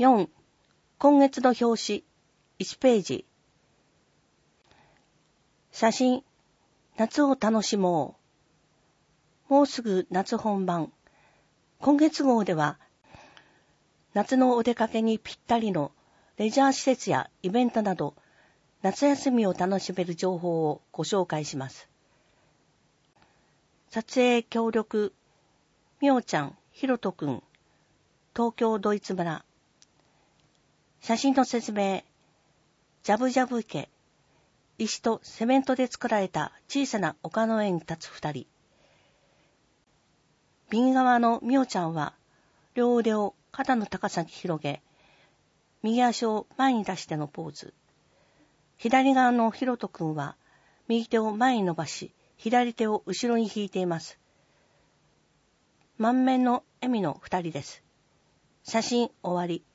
4、今月の表紙、1ページ。写真、夏を楽しもう。もうすぐ夏本番。今月号では、夏のお出かけにぴったりのレジャー施設やイベントなど、夏休みを楽しめる情報をご紹介します。撮影協力、みおちゃん、ひろとくん、東京ドイツ村。写真の説明、ジャブジャブ池、石とセメントで作られた小さな丘の上に立つ二人。右側のみおちゃんは、両腕を肩の高さに広げ、右足を前に出してのポーズ。左側のひろとくんは、右手を前に伸ばし、左手を後ろに引いています。満面の笑みの二人です。写真終わり。